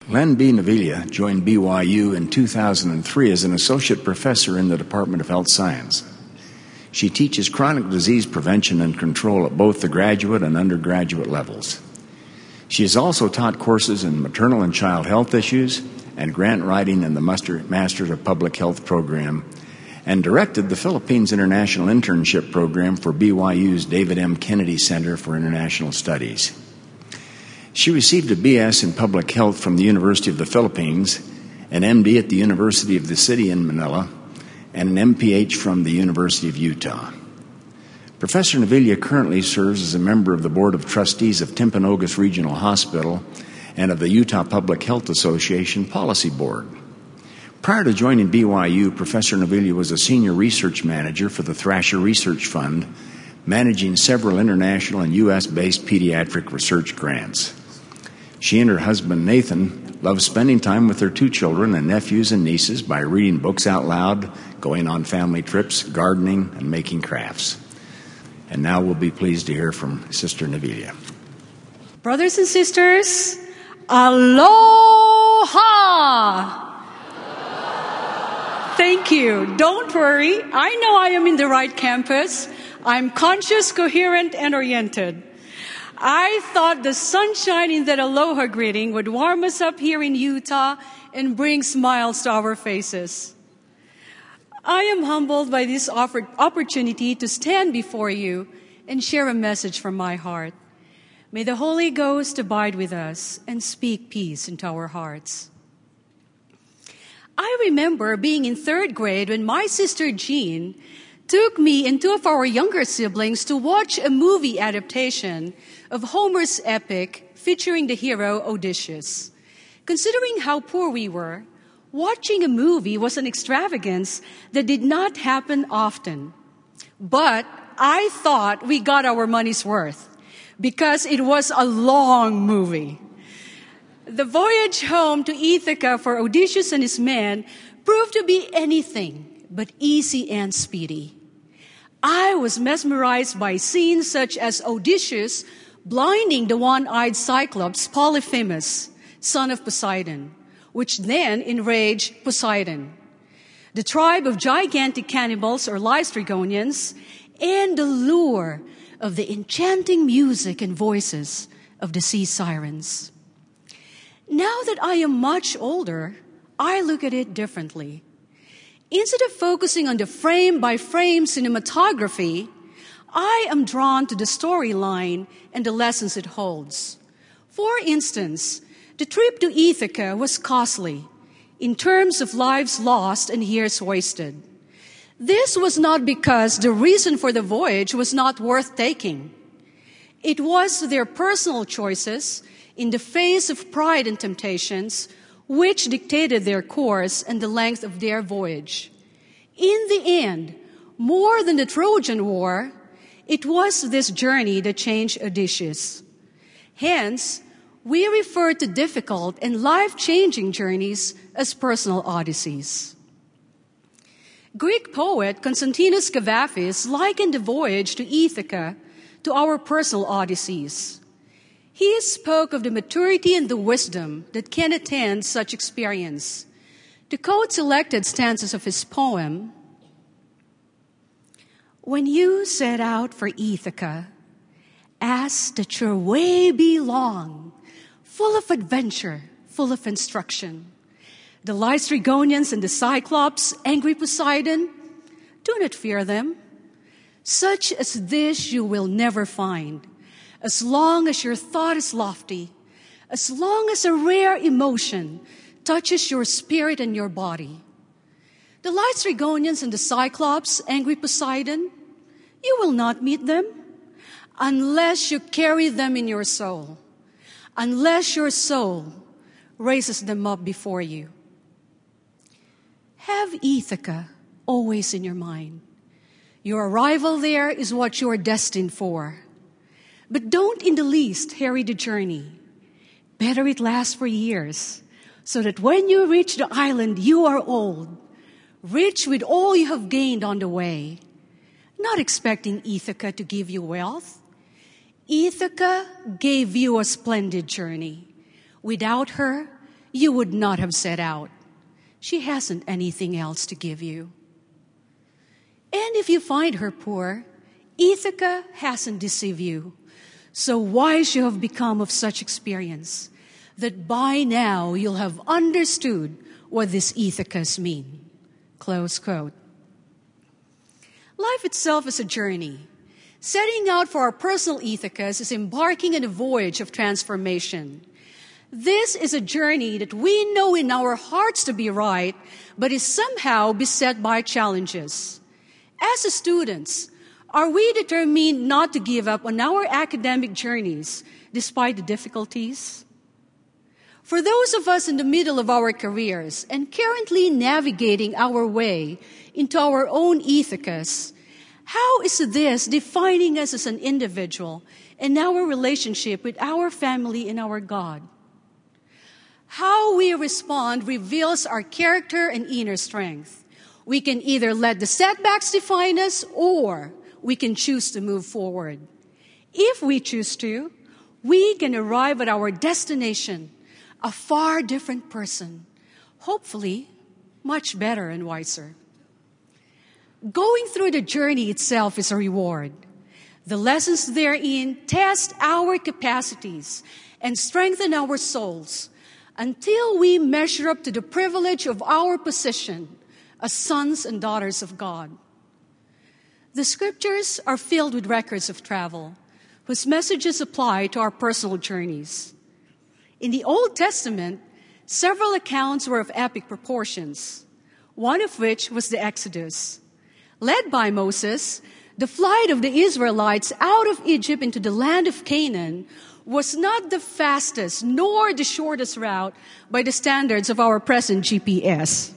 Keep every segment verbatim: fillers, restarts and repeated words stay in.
Len B. Naviglia joined B Y U in two thousand three as an associate professor in the Department of Health Science. She teaches chronic disease prevention and control at both the graduate and undergraduate levels. She has also taught courses in maternal and child health issues and grant writing in the Masters of Public Health program, and directed the Philippines International Internship Program for B Y U's David M. Kennedy Center for International Studies. She received a B S in Public Health from the University of the Philippines, an M D at the University of the City in Manila, and an M P H from the University of Utah. Professor Naviglia currently serves as a member of the Board of Trustees of Timpanogos Regional Hospital and of the Utah Public Health Association Policy Board. Prior to joining B Y U, Professor Naviglia was a senior research manager for the Thrasher Research Fund, managing several international and U S-based pediatric research grants. She and her husband, Nathan, love spending time with their two children and nephews and nieces by reading books out loud, going on family trips, gardening, and making crafts. And now we'll be pleased to hear from Sister Naviglia. Brothers and sisters, aloha! Thank you. Don't worry. I know I am in the right campus. I'm conscious, coherent, and oriented. I thought the sunshine in that aloha greeting would warm us up here in Utah and bring smiles to our faces. I am humbled by this opportunity to stand before you and share a message from my heart. May the Holy Ghost abide with us and speak peace into our hearts. I remember being in third grade when my sister Jean took me and two of our younger siblings to watch a movie adaptation of Homer's epic featuring the hero Odysseus. Considering how poor we were, watching a movie was an extravagance that did not happen often. But I thought we got our money's worth because it was a long movie. The voyage home to Ithaca for Odysseus and his men proved to be anything but easy and speedy. I was mesmerized by scenes such as Odysseus blinding the one-eyed Cyclops Polyphemus, son of Poseidon, which then enraged Poseidon, the tribe of gigantic cannibals or Laestrygonians, and the lure of the enchanting music and voices of the sea sirens. Now that I am much older, I look at it differently. Instead of focusing on the frame-by-frame cinematography, I am drawn to the storyline and the lessons it holds. For instance, the trip to Ithaca was costly in terms of lives lost and years wasted. This was not because the reason for the voyage was not worth taking. It was their personal choices in the face of pride and temptations which dictated their course and the length of their voyage. In the end, more than the Trojan War, it was this journey that changed Odysseus. Hence, we refer to difficult and life-changing journeys as personal odysseys. Greek poet Konstantinos Kavafis likened the voyage to Ithaca to our personal odysseys. He spoke of the maturity and the wisdom that can attend such experience. To quote selected stanzas of his poem, "When you set out for Ithaca, ask that your way be long, full of adventure, full of instruction. The Laestrygonians and the Cyclops, angry Poseidon, do not fear them. Such as this you will never find. As long as your thought is lofty, as long as a rare emotion touches your spirit and your body. The Laestrygonians and the Cyclops, angry Poseidon, you will not meet them unless you carry them in your soul, unless your soul raises them up before you." Have Ithaca always in your mind. Your arrival there is what you are destined for. But don't in the least hurry the journey. Better it lasts for years, so that when you reach the island, you are old, rich with all you have gained on the way. Not expecting Ithaca to give you wealth. Ithaca gave you a splendid journey. Without her, you would not have set out. She hasn't anything else to give you. And if you find her poor, Ithaca hasn't deceived you. So wise you have become of such experience that by now you'll have understood what these Ithacas mean. Close quote. Life itself is a journey. Setting out for our personal Ithacas is embarking on a voyage of transformation. This is a journey that we know in our hearts to be right, but is somehow beset by challenges. As students, are we determined not to give up on our academic journeys despite the difficulties? For those of us in the middle of our careers and currently navigating our way into our own Ithacas, how is this defining us as an individual and our relationship with our family and our God? How we respond reveals our character and inner strength. We can either let the setbacks define us or we can choose to move forward. If we choose to, we can arrive at our destination, a far different person, hopefully much better and wiser. Going through the journey itself is a reward. The lessons therein test our capacities and strengthen our souls until we measure up to the privilege of our position as sons and daughters of God. The scriptures are filled with records of travel, whose messages apply to our personal journeys. In the Old Testament, several accounts were of epic proportions, one of which was the Exodus. Led by Moses, the flight of the Israelites out of Egypt into the land of Canaan was not the fastest nor the shortest route by the standards of our present G P S.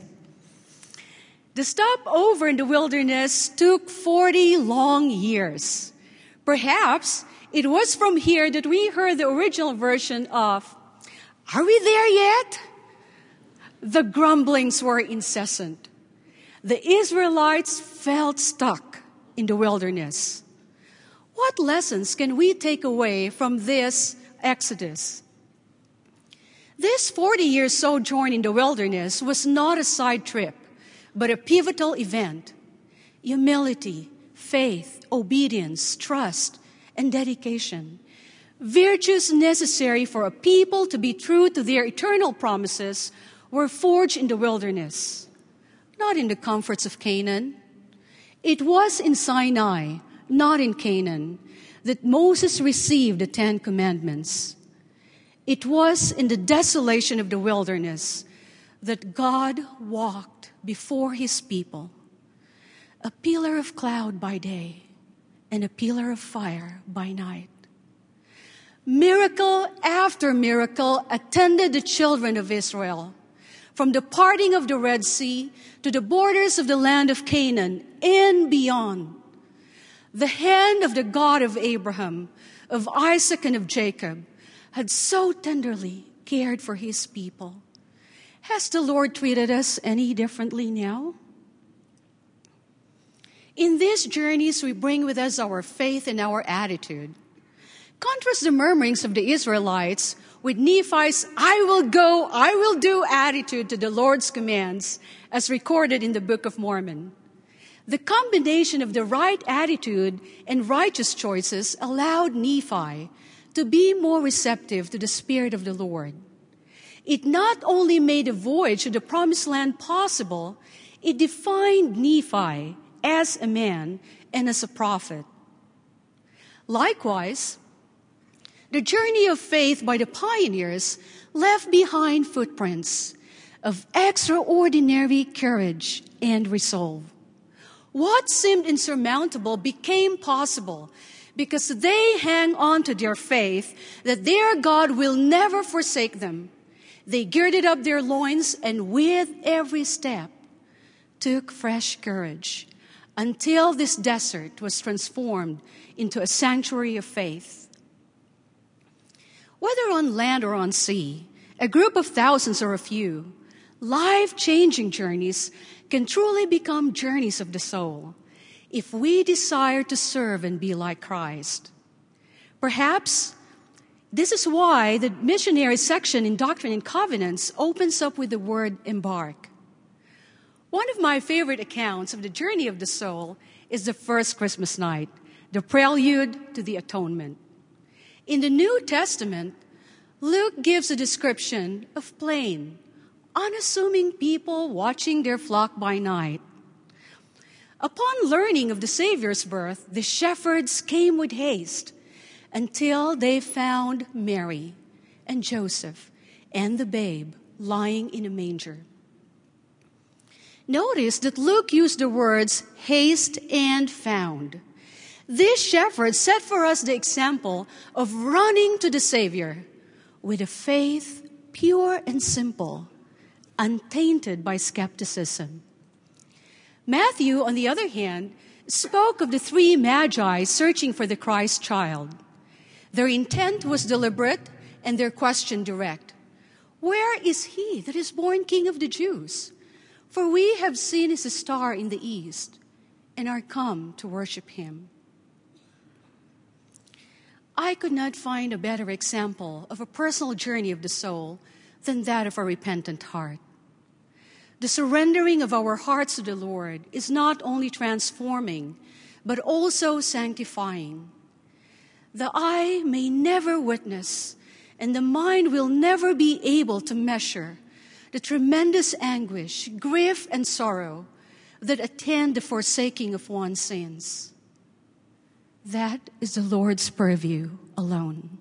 The stopover in the wilderness took forty long years. Perhaps it was from here that we heard the original version of, "Are we there yet?" The grumblings were incessant. The Israelites felt stuck in the wilderness. What lessons can we take away from this Exodus? This forty-year sojourn in the wilderness was not a side trip, but a pivotal event. Humility, faith, obedience, trust, and dedication. Virtues necessary for a people to be true to their eternal promises were forged in the wilderness, not in the comforts of Canaan. It was in Sinai, not in Canaan, that Moses received the Ten Commandments. It was in the desolation of the wilderness that God walked before his people, a pillar of cloud by day and a pillar of fire by night. Miracle after miracle attended the children of Israel, from the parting of the Red Sea to the borders of the land of Canaan and beyond. The hand of the God of Abraham, of Isaac, and of Jacob had so tenderly cared for his people. Has the Lord treated us any differently now? In these journeys, we bring with us our faith and our attitude. Contrast the murmurings of the Israelites with Nephi's "I will go, I will do" attitude to the Lord's commands as recorded in the Book of Mormon. The combination of the right attitude and righteous choices allowed Nephi to be more receptive to the Spirit of the Lord. It not only made a voyage to the Promised Land possible, it defined Nephi as a man and as a prophet. Likewise, the journey of faith by the pioneers left behind footprints of extraordinary courage and resolve. What seemed insurmountable became possible because they hang on to their faith that their God will never forsake them. They girded up their loins and with every step took fresh courage until this desert was transformed into a sanctuary of faith. Whether on land or on sea, a group of thousands or a few, life-changing journeys can truly become journeys of the soul if we desire to serve and be like Christ. Perhaps This is why the missionary section in Doctrine and Covenants opens up with the word embark. One of my favorite accounts of the journey of the soul is the first Christmas night, the prelude to the atonement. In the New Testament, Luke gives a description of plain, unassuming people watching their flock by night. Upon learning of the Savior's birth, the shepherds came with haste until they found Mary and Joseph and the babe lying in a manger. Notice that Luke used the words haste and found. These shepherds set for us the example of running to the Savior with a faith pure and simple, untainted by skepticism. Matthew, on the other hand, spoke of the three magi searching for the Christ child. Their intent was deliberate and their question direct. Where is he that is born King of the Jews? For we have seen his star in the east and are come to worship him. I could not find a better example of a personal journey of the soul than that of a repentant heart. The surrendering of our hearts to the Lord is not only transforming, but also sanctifying. The eye may never witness, and the mind will never be able to measure the tremendous anguish, grief, and sorrow that attend the forsaking of one's sins. That is the Lord's purview alone.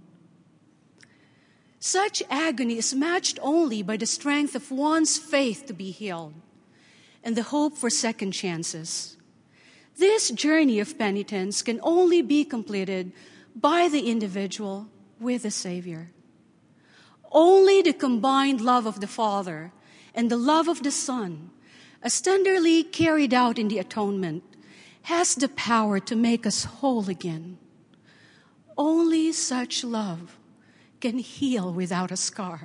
Such agony is matched only by the strength of one's faith to be healed and the hope for second chances. This journey of penitence can only be completed by the individual with the Savior. Only the combined love of the Father and the love of the Son, as tenderly carried out in the atonement, has the power to make us whole again. Only such love can heal without a scar.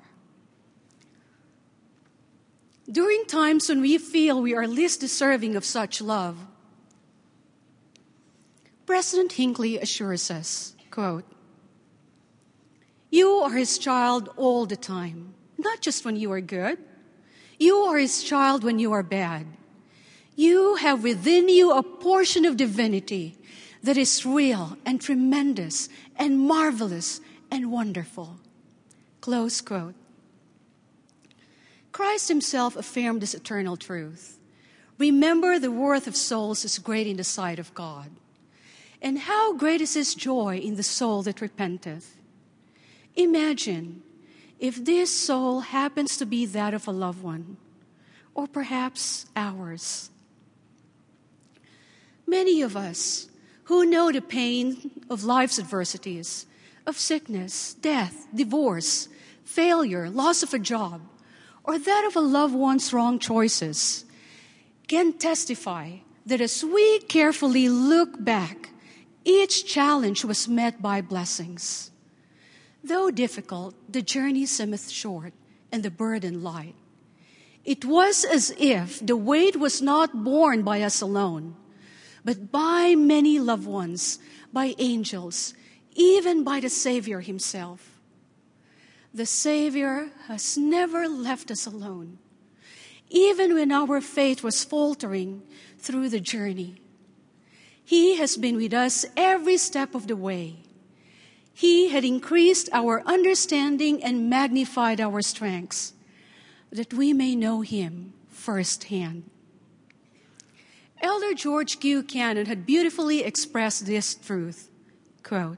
During times when we feel we are least deserving of such love, President Hinckley assures us, quote, "You are his child all the time, not just when you are good. You are his child when you are bad. You have within you a portion of divinity that is real and tremendous and marvelous and wonderful." Close quote. Christ himself affirmed this eternal truth. Remember, the worth of souls is great in the sight of God. And how great is his joy in the soul that repenteth. Imagine if this soul happens to be that of a loved one, or perhaps ours. Many of us who know the pain of life's adversities, of sickness, death, divorce, failure, loss of a job, or that of a loved one's wrong choices, can testify that as we carefully look back, each challenge was met by blessings. Though difficult, the journey seemeth short and the burden light. It was as if the weight was not borne by us alone, but by many loved ones, by angels, even by the Savior himself. The Savior has never left us alone, even when our faith was faltering through the journey. He has been with us every step of the way. He had increased our understanding and magnified our strengths, that we may know him firsthand. Elder George Q. Cannon had beautifully expressed this truth, quote,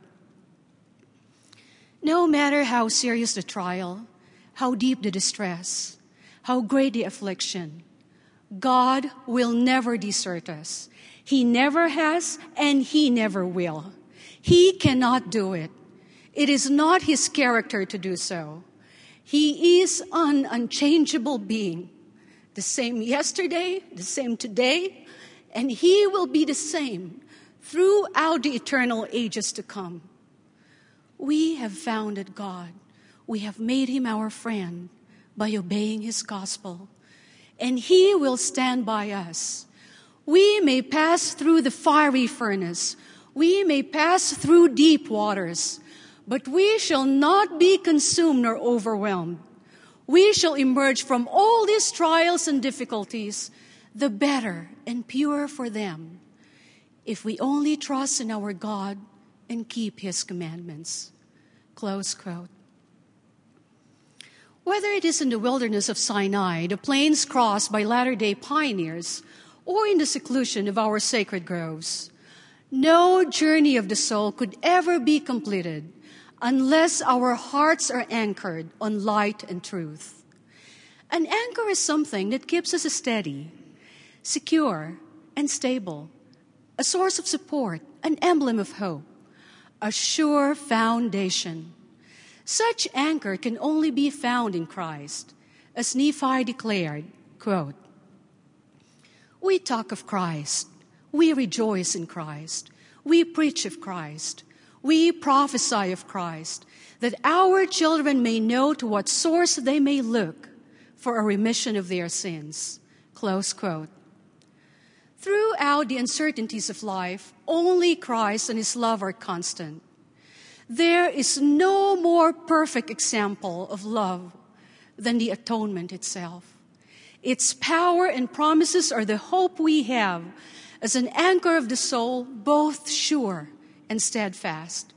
"No matter how serious the trial, how deep the distress, how great the affliction, God will never desert us. He never has, and he never will. He cannot do it. It is not his character to do so. He is an unchangeable being, the same yesterday, the same today, and he will be the same throughout the eternal ages to come. We have founded God. We have made him our friend by obeying his gospel, and he will stand by us. We may pass through the fiery furnace. We may pass through deep waters, But we shall not be consumed nor overwhelmed. We shall emerge from all these trials and difficulties the better and purer for them, if we only trust in our God and keep His commandments. Close quote. Whether it is in the wilderness of Sinai, the plains crossed by latter-day pioneers, or in the seclusion of our sacred groves, no journey of the soul could ever be completed unless our hearts are anchored on light and truth. An anchor is something that keeps us steady, secure, and stable, a source of support, an emblem of hope, a sure foundation. Such anchor can only be found in Christ, as Nephi declared, quote, "We talk of Christ, we rejoice in Christ, we preach of Christ, we prophesy of Christ, that our children may know to what source they may look for a remission of their sins." Close quote. Throughout the uncertainties of life, only Christ and His love are constant. There is no more perfect example of love than the atonement itself. Its power and promises are the hope we have as an anchor of the soul, both sure and steadfast.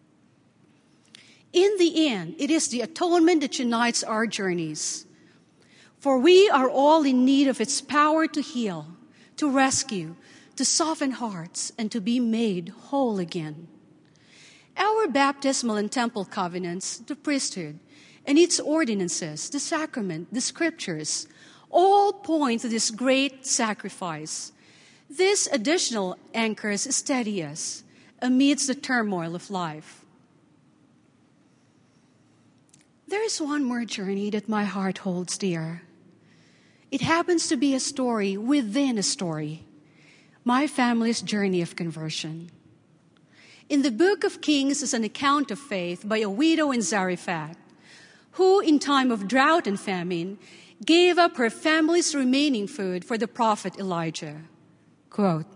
In the end, it is the atonement that unites our journeys. For we are all in need of its power to heal, to rescue, to soften hearts, and to be made whole again. Our baptismal and temple covenants, the priesthood, and its ordinances, the sacrament, the scriptures, all point to this great sacrifice. These additional anchors steady us amidst the turmoil of life. There is one more journey that my heart holds dear. It happens to be a story within a story, my family's journey of conversion. In the book of Kings is an account of faith by a widow in Zarephath, who in time of drought and famine gave up her family's remaining food for the prophet Elijah. Quote,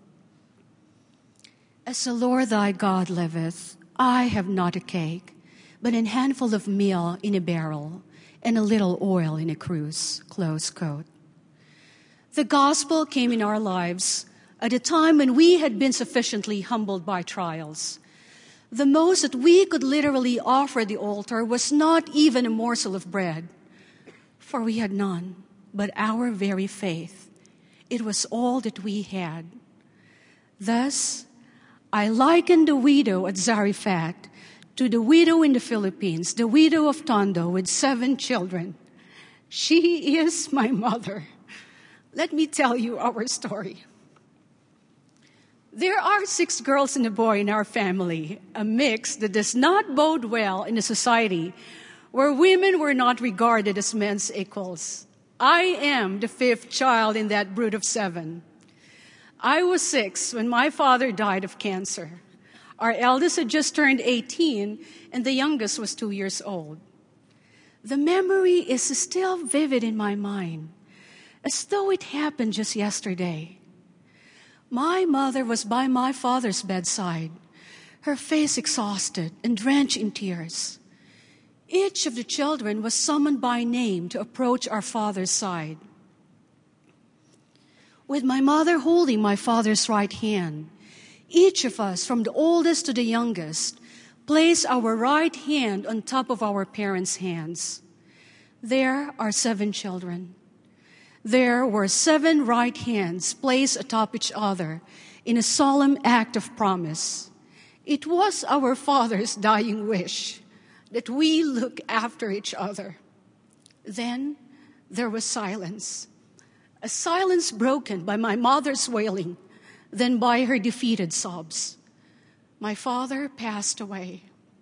"As the Lord thy God liveth, I have not a cake, but an handful of meal in a barrel, and a little oil in a cruse." Close quote. The gospel came in our lives at a time when we had been sufficiently humbled by trials. The most that we could literally offer the altar was not even a morsel of bread, for we had none but our very faith. It was all that we had. Thus, I liken the widow at Zarephath to the widow in the Philippines, the widow of Tondo with seven children. She is my mother. Let me tell you our story. There are six girls and a boy in our family, a mix that does not bode well in a society where women were not regarded as men's equals. I am the fifth child in that brood of seven. I was six when my father died of cancer. Our eldest had just turned eighteen, and the youngest was two years old. The memory is still vivid in my mind, as though it happened just yesterday. My mother was by my father's bedside, her face exhausted and drenched in tears. Each of the children was summoned by name to approach our father's side. With my mother holding my father's right hand, each of us, from the oldest to the youngest, placed our right hand on top of our parents' hands. There are seven children. There were seven right hands placed atop each other in a solemn act of promise. It was our father's dying wish that we look after each other. Then there was silence, a silence broken by my mother's wailing, then by her defeated sobs. My father passed away.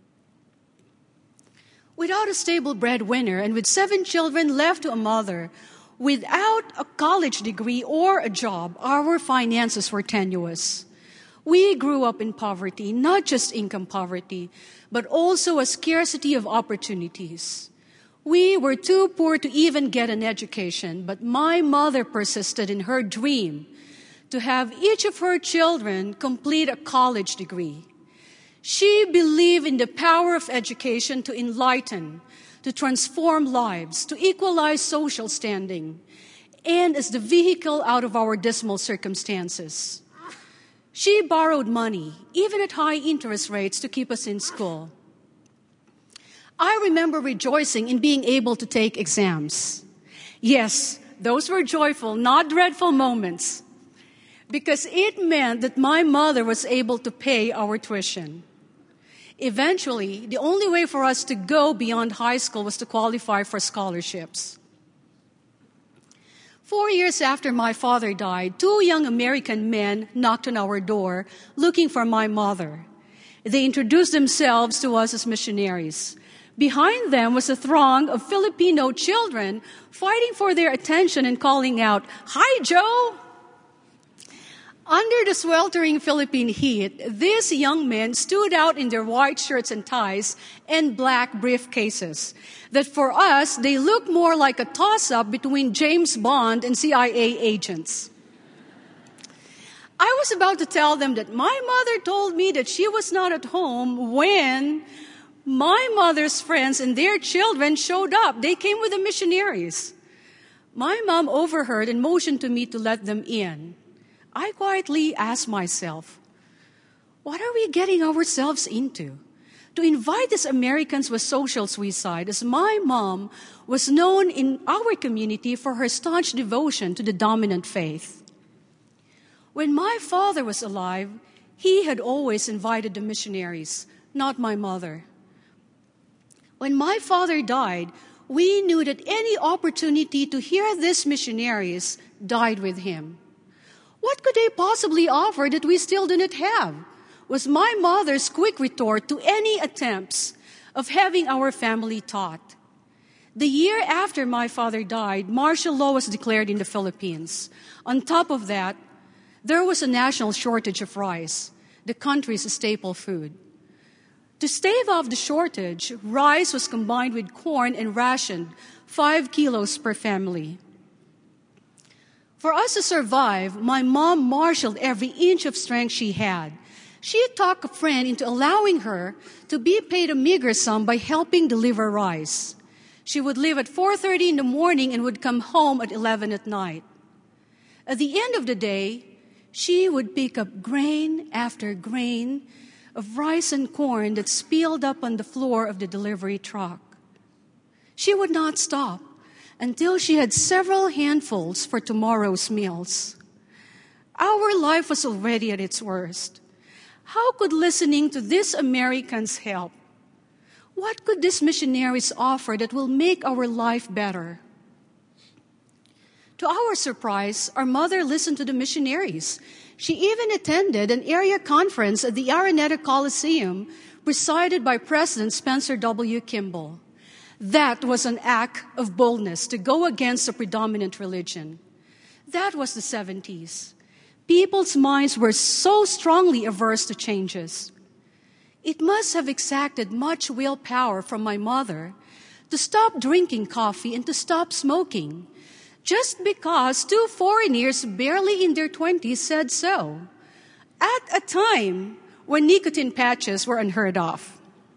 Without a stable breadwinner and with seven children left to a mother, without a college degree or a job, our finances were tenuous. We grew up in poverty, not just income poverty, but also a scarcity of opportunities. We were too poor to even get an education, but my mother persisted in her dream to have each of her children complete a college degree. She believed in the power of education to enlighten, to transform lives, to equalize social standing, and as the vehicle out of our dismal circumstances. She borrowed money, even at high interest rates, to keep us in school. I remember rejoicing in being able to take exams. Yes, those were joyful, not dreadful moments, because it meant that my mother was able to pay our tuition. Eventually, the only way for us to go beyond high school was to qualify for scholarships. Four years after my father died, two young American men knocked on our door looking for my mother. They introduced themselves to us as missionaries. Behind them was a throng of Filipino children fighting for their attention and calling out, "Hi, Joe!" Under the sweltering Philippine heat, these young men stood out in their white shirts and ties and black briefcases. That for us, they looked more like a toss-up between James Bond and C I A agents. I was about to tell them that my mother told me that she was not at home when my mother's friends and their children showed up. They came with the missionaries. My mom overheard and motioned to me to let them in. I quietly asked myself, what are we getting ourselves into? To invite these Americans was social suicide, as my mom was known in our community for her staunch devotion to the dominant faith. When my father was alive, he had always invited the missionaries, not my mother. When my father died, we knew that any opportunity to hear these missionaries died with him. What could they possibly offer that we still do not have? Was my mother's quick retort to any attempts of having our family taught. The year after my father died, martial law was declared in the Philippines. On top of that, there was a national shortage of rice, the country's staple food. To stave off the shortage, rice was combined with corn and rationed five kilos per family. For us to survive, my mom marshaled every inch of strength she had. She talked a friend into allowing her to be paid a meager sum by helping deliver rice. She would leave at four thirty in the morning and would come home at eleven at night. At the end of the day, she would pick up grain after grain of rice and corn that spilled up on the floor of the delivery truck. She would not stop until she had several handfuls for tomorrow's meals. Our life was already at its worst. How could listening to these Americans help? What could these missionaries offer that will make our life better? To our surprise, our mother listened to the missionaries. She even attended an area conference at the Araneta Coliseum presided by President Spencer W. Kimball. That was an act of boldness to go against the predominant religion. That was the seventies. People's minds were so strongly averse to changes. It must have exacted much willpower from my mother to stop drinking coffee and to stop smoking, just because two foreigners barely in their twenties said so, at a time when nicotine patches were unheard of.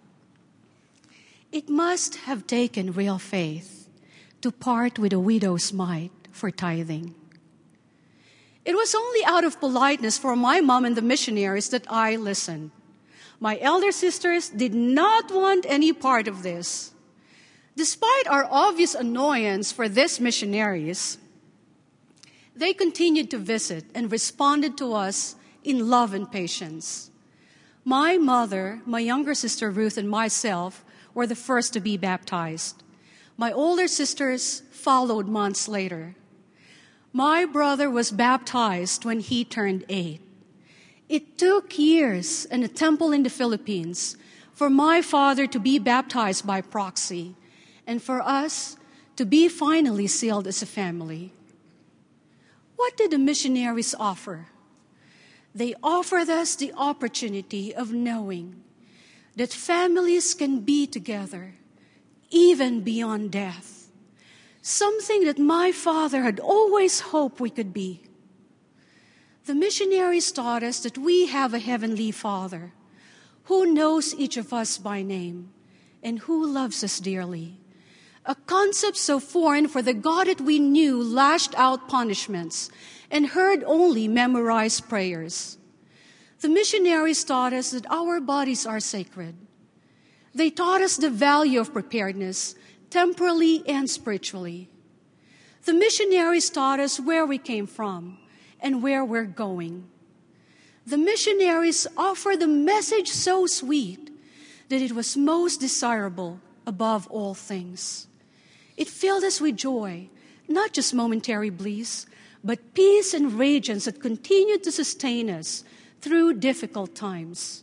It must have taken real faith to part with a widow's mite for tithing. It was only out of politeness for my mom and the missionaries that I listened. My elder sisters did not want any part of this. Despite our obvious annoyance for these missionaries, they continued to visit and responded to us in love and patience. My mother, my younger sister Ruth, and myself were the first to be baptized. My older sisters followed months later. My brother was baptized when he turned eight. It took years and a temple in the Philippines for my father to be baptized by proxy and for us to be finally sealed as a family. What did the missionaries offer? They offered us the opportunity of knowing that families can be together, even beyond death. Something that my father had always hoped we could be. The missionaries taught us that we have a heavenly Father who knows each of us by name, and who loves us dearly. A concept so foreign for the God that we knew lashed out punishments and heard only memorized prayers. The missionaries taught us that our bodies are sacred. They taught us the value of preparedness, temporally and spiritually. The missionaries taught us where we came from and where we're going. The missionaries offered a message so sweet that it was most desirable above all things. It filled us with joy, not just momentary bliss, but peace and radiance that continued to sustain us through difficult times.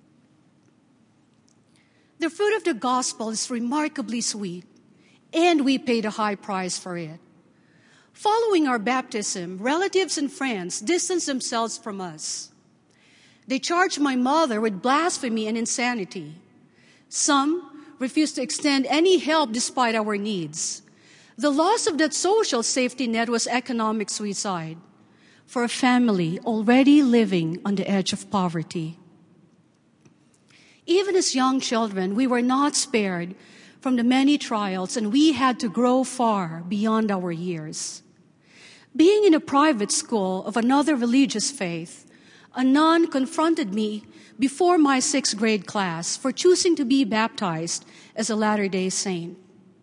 The fruit of the gospel is remarkably sweet, and we paid a high price for it. Following our baptism, relatives and friends distanced themselves from us. They charged my mother with blasphemy and insanity. Some refused to extend any help despite our needs. The loss of that social safety net was economic suicide for a family already living on the edge of poverty. Even as young children, we were not spared from the many trials, and we had to grow far beyond our years. Being in a private school of another religious faith, a nun confronted me before my sixth grade class for choosing to be baptized as a Latter-day Saint.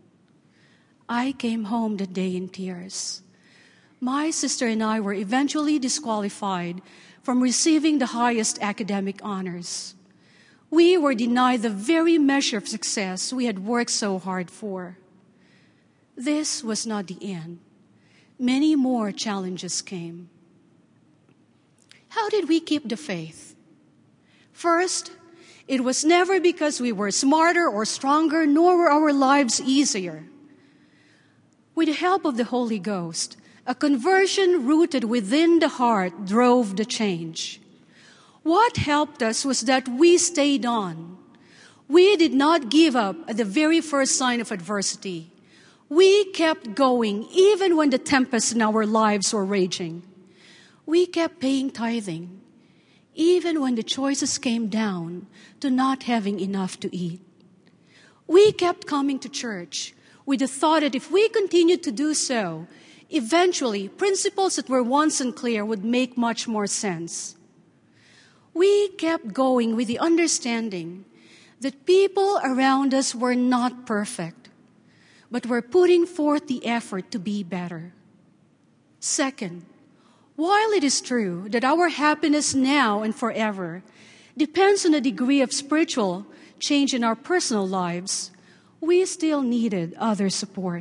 I came home that day in tears. My sister and I were eventually disqualified from receiving the highest academic honors. We were denied the very measure of success we had worked so hard for. This was not the end. Many more challenges came. How did we keep the faith? First, it was never because we were smarter or stronger, nor were our lives easier. With the help of the Holy Ghost, a conversion rooted within the heart drove the change. What helped us was that we stayed on. We did not give up at the very first sign of adversity. We kept going even when the tempests in our lives were raging. We kept paying tithing, even when the choices came down to not having enough to eat. We kept coming to church with the thought that if we continued to do so, eventually principles that were once unclear would make much more sense. We kept going with the understanding that people around us were not perfect, but were putting forth the effort to be better. Second, while it is true that our happiness now and forever depends on the degree of spiritual change in our personal lives, we still needed other support.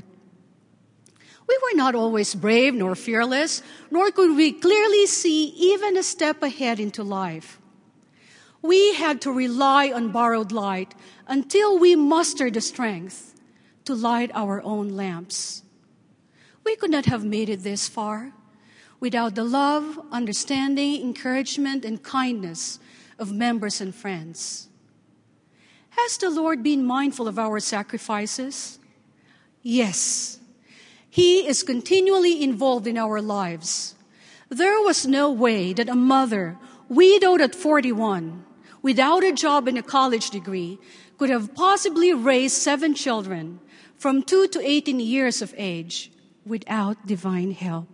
We were not always brave nor fearless, nor could we clearly see even a step ahead into life. We had to rely on borrowed light until we mustered the strength to light our own lamps. We could not have made it this far without the love, understanding, encouragement, and kindness of members and friends. Has the Lord been mindful of our sacrifices? Yes. He is continually involved in our lives. There was no way that a mother, widowed at forty-one, without a job and a college degree, could have possibly raised seven children from two to eighteen years of age without divine help.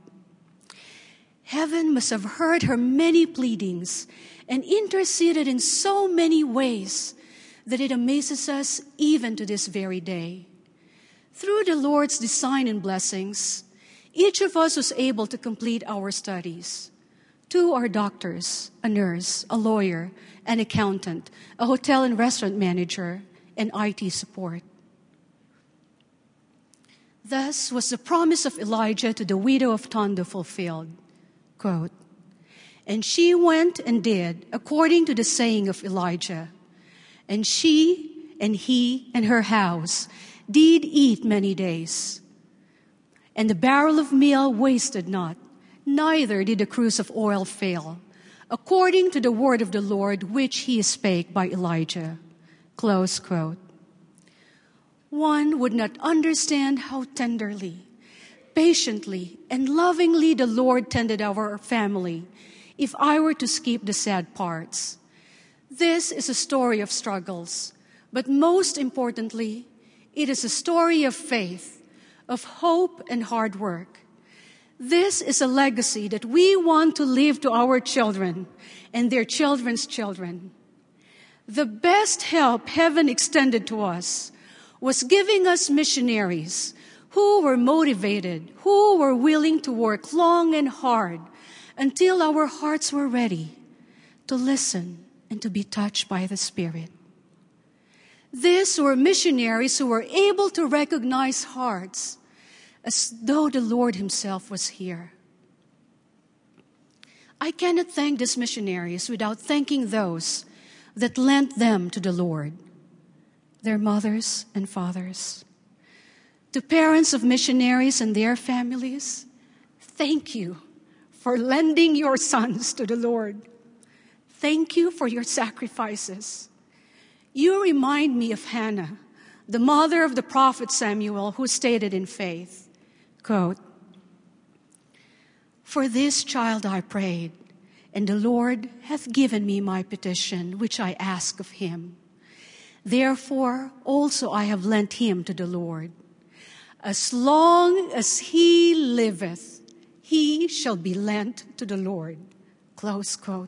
Heaven must have heard her many pleadings and interceded in so many ways that it amazes us even to this very day. Through the Lord's design and blessings, each of us was able to complete our studies. Two are doctors, a nurse, a lawyer, an accountant, a hotel and restaurant manager, and I T support. Thus was the promise of Elijah to the widow of Tondo fulfilled. Quote, "And she went and did according to the saying of Elijah. And she and he and her house did eat many days. And the barrel of meal wasted not, neither did the cruse of oil fail, according to the word of the Lord which he spake by Elijah." Close quote. One would not understand how tenderly, patiently, and lovingly the Lord tended our family if I were to skip the sad parts. This is a story of struggles, but most importantly, it is a story of faith, of hope and hard work. This is a legacy that we want to leave to our children and their children's children. The best help heaven extended to us was giving us missionaries who were motivated, who were willing to work long and hard until our hearts were ready to listen and to be touched by the Spirit. These were missionaries who were able to recognize hearts as though the Lord Himself was here. I cannot thank these missionaries without thanking those that lent them to the Lord, their mothers and fathers. To parents of missionaries and their families, thank you for lending your sons to the Lord. Thank you for your sacrifices. You remind me of Hannah, the mother of the prophet Samuel, who stated in faith, quote, "For this child I prayed, and the Lord hath given me my petition, which I ask of Him. Therefore also I have lent him to the Lord. As long as he liveth, he shall be lent to the Lord." Close quote.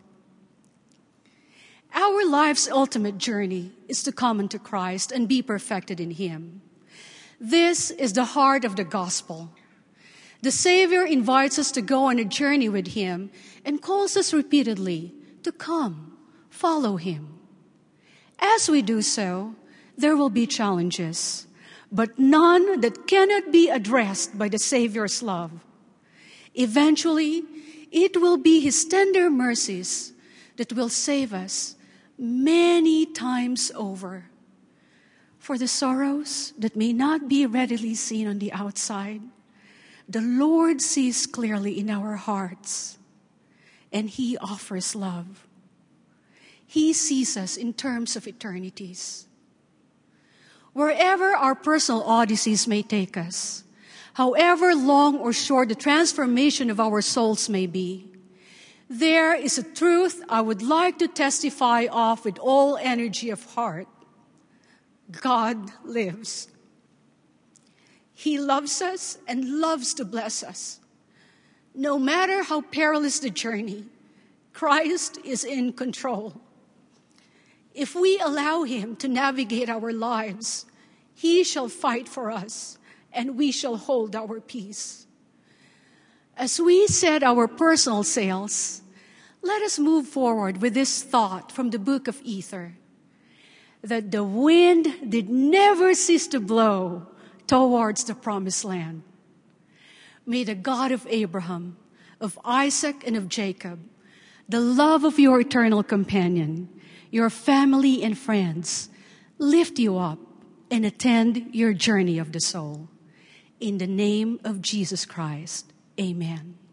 Our life's ultimate journey is to come unto Christ and be perfected in Him. This is the heart of the gospel. The Savior invites us to go on a journey with Him and calls us repeatedly to come, follow Him. As we do so, there will be challenges, but none that cannot be addressed by the Savior's love. Eventually, it will be His tender mercies that will save us many times over. For the sorrows that may not be readily seen on the outside, the Lord sees clearly in our hearts, and He offers love. He sees us in terms of eternities. Wherever our personal odysseys may take us, however long or short the transformation of our souls may be, there is a truth I would like to testify of with all energy of heart. God lives. He loves us and loves to bless us. No matter how perilous the journey, Christ is in control. If we allow Him to navigate our lives, He shall fight for us, and we shall hold our peace. As we set our personal sails, let us move forward with this thought from the book of Ether, that the wind did never cease to blow towards the promised land. May the God of Abraham, of Isaac, and of Jacob, the love of your eternal companion, your family and friends, lift you up and attend your journey of the soul. In the name of Jesus Christ, amen.